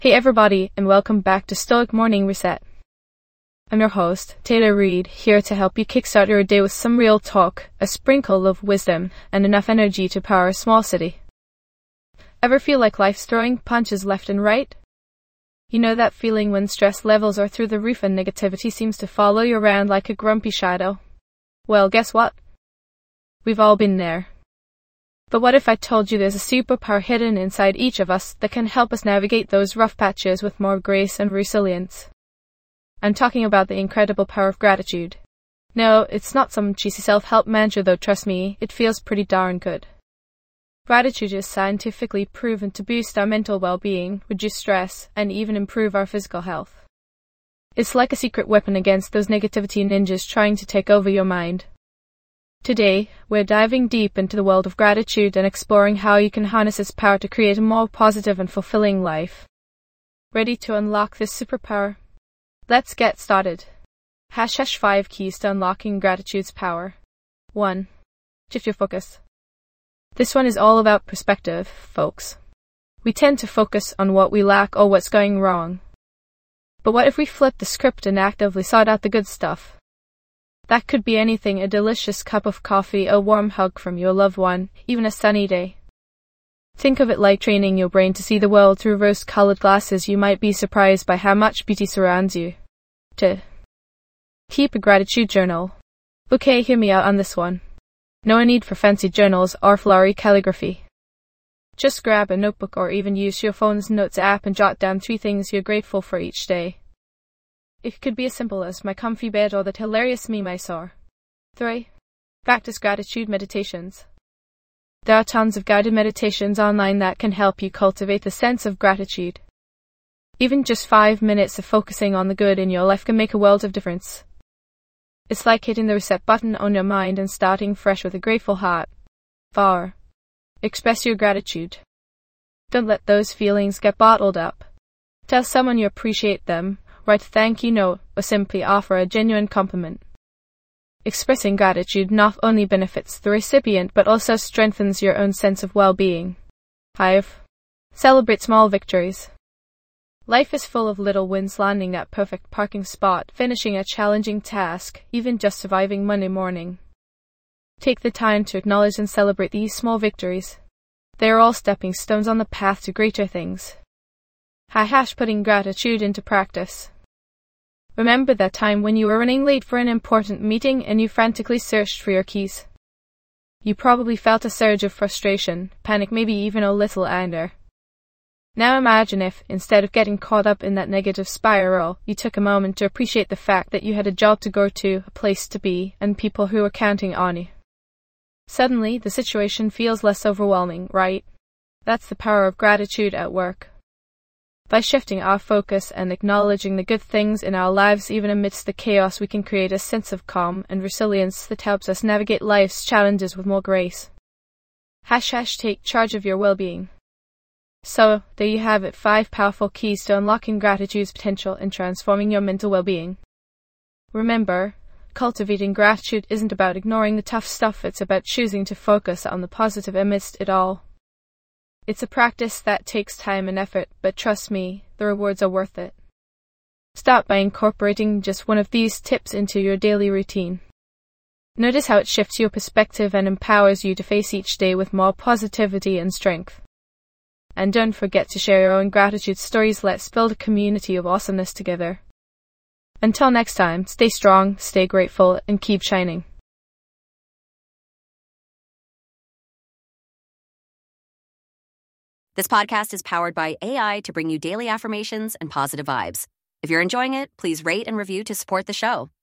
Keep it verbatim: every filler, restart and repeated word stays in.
Hey everybody, and welcome back to Stoic Morning Reset. I'm your host, Taylor Reed, here to help you kickstart your day with some real talk, a sprinkle of wisdom, and enough energy to power a small city. Ever feel like life's throwing punches left and right? You know that feeling when stress levels are through the roof and negativity seems to follow you around like a grumpy shadow? Well, guess what? We've all been there. But what if I told you there's a superpower hidden inside each of us that can help us navigate those rough patches with more grace and resilience? I'm talking about the incredible power of gratitude. No, it's not some cheesy self-help mantra though, trust me, it feels pretty darn good. Gratitude is scientifically proven to boost our mental well-being, reduce stress, and even improve our physical health. It's like a secret weapon against those negativity ninjas trying to take over your mind. Today, we're diving deep into the world of gratitude and exploring how you can harness its power to create a more positive and fulfilling life. Ready to unlock this superpower? Let's get started. Hash hash five keys to unlocking gratitude's power. one. Shift your focus. This one is all about perspective, folks. We tend to focus on what we lack or what's going wrong. But what if we flip the script and actively sought out the good stuff? That could be anything: a delicious cup of coffee, a warm hug from your loved one, even a sunny day. Think of it like training your brain to see the world through rose-colored glasses. You might be surprised by how much beauty surrounds you. two. Keep a gratitude journal. Okay, hear me out on this one. No need for fancy journals or flowery calligraphy. Just grab a notebook or even use your phone's notes app and jot down three things you're grateful for each day. It could be as simple as my comfy bed or that hilarious meme I saw. three. Practice gratitude meditations. There are tons of guided meditations online that can help you cultivate the sense of gratitude. Even just five minutes of focusing on the good in your life can make a world of difference. It's like hitting the reset button on your mind and starting fresh with a grateful heart. four. Express your gratitude. Don't let those feelings get bottled up. Tell someone you appreciate them, write a thank you note, or simply offer a genuine compliment. Expressing gratitude not only benefits the recipient but also strengthens your own sense of well-being. five. Celebrate small victories. Life is full of little wins: landing that perfect parking spot, finishing a challenging task, even just surviving Monday morning. Take the time to acknowledge and celebrate these small victories. They are all stepping stones on the path to greater things. Hash putting gratitude into practice. Remember that time when you were running late for an important meeting and you frantically searched for your keys? You probably felt a surge of frustration, panic, maybe even a little anger. Now imagine if, instead of getting caught up in that negative spiral, you took a moment to appreciate the fact that you had a job to go to, a place to be, and people who were counting on you. Suddenly, the situation feels less overwhelming, right? That's the power of gratitude at work. By shifting our focus and acknowledging the good things in our lives even amidst the chaos, we can create a sense of calm and resilience that helps us navigate life's challenges with more grace. Hash hash take charge of your well-being. So, there you have it, five powerful keys to unlocking gratitude's potential and transforming your mental well-being. Remember, cultivating gratitude isn't about ignoring the tough stuff, it's about choosing to focus on the positive amidst it all. It's a practice that takes time and effort, but trust me, the rewards are worth it. Start by incorporating just one of these tips into your daily routine. Notice how it shifts your perspective and empowers you to face each day with more positivity and strength. And don't forget to share your own gratitude stories. Let's build a community of awesomeness together. Until next time, stay strong, stay grateful, and keep shining. This podcast is powered by A I to bring you daily affirmations and positive vibes. If you're enjoying it, please rate and review to support the show.